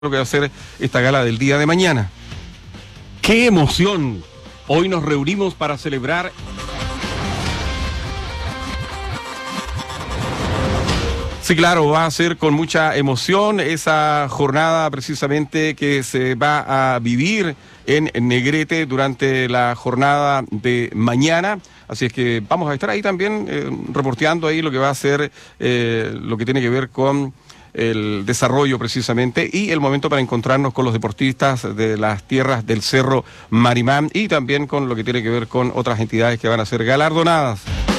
lo que va a ser esta gala del día de mañana. ¡Qué emoción! Hoy nos reunimos para celebrar. Sí, claro, va a ser con mucha emoción esa jornada precisamente que se va a vivir en Negrete durante la jornada de mañana. Así es que vamos a estar ahí también reporteando ahí lo que va a ser lo que tiene que ver con el desarrollo precisamente y el momento para encontrarnos con los deportistas de las tierras del Cerro Marimán y también con lo que tiene que ver con otras entidades que van a ser galardonadas.